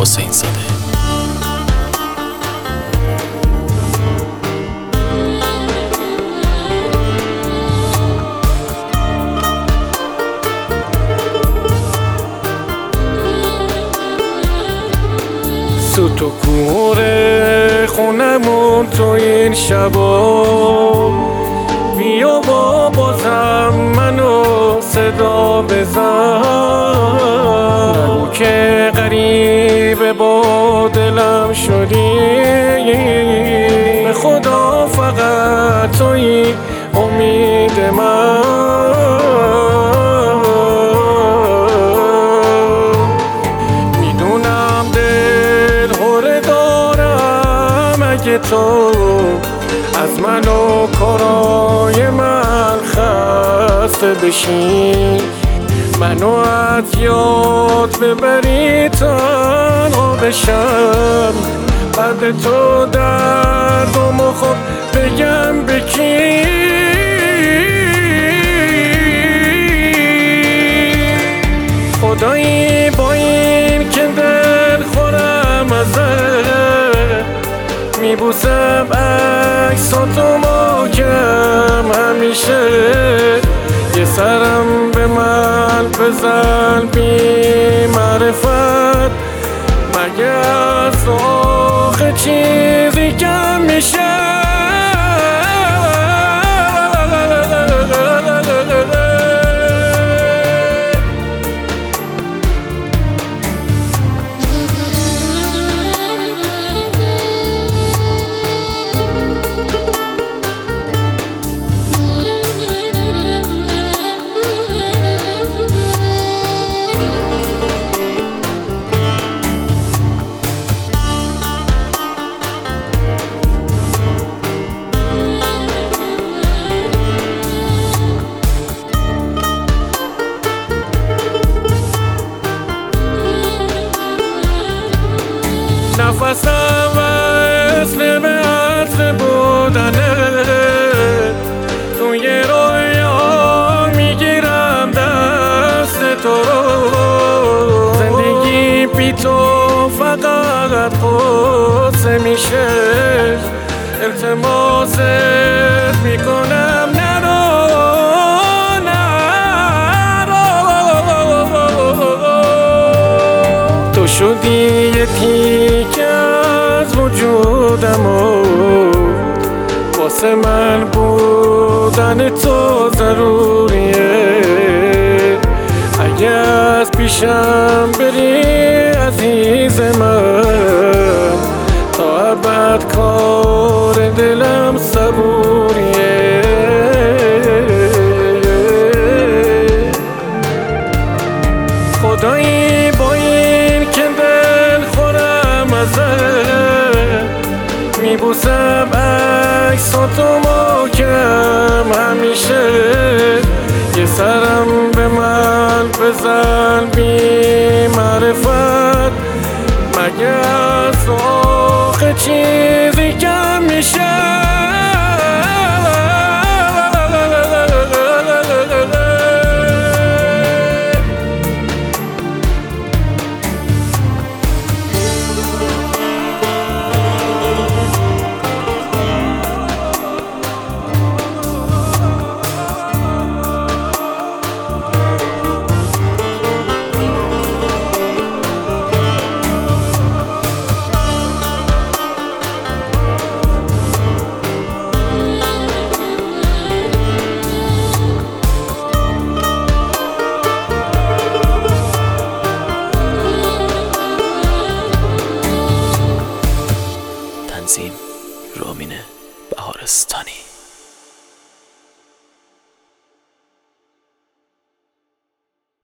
حسین زاده. سوت و کوره خونمون تو این شبا، بیا بازم منو صدا بزن، نگو که غریب با دلم شدی، به خدا فقط توی امید من. میدونم دل هره دارم، اگه تو از من و کارای من خسته بشی، منو از یاد ببری تنها بشم، بعد تو دردمو خب بگم به کی؟ خدایی با این که دل خورم ازت، میبوسم عکساتو محکم همیشه، یه سرم به من بزن بی معرفت، مگه از آخه چیزی کم میشه؟ نفسم وصل به عطر بودنه، توی رویا میگیرم دست تو رو، زندگی بی تو فقط قصه میشه، التماست میکنم نرو تو شدی یه تیکه از وجودم و واسه من بودن تو ضروریه، اگه از پیشم بری عزیز من، تا ابد کار دلم صبوریه. خدایی با این که دل خورم ازت، میبوسم عکساتو محکم همیشه، یه سرم به من بزن بی معرفت، مگه از آخه چیزی کم میشه؟ تنظیم رامین بهارستانی.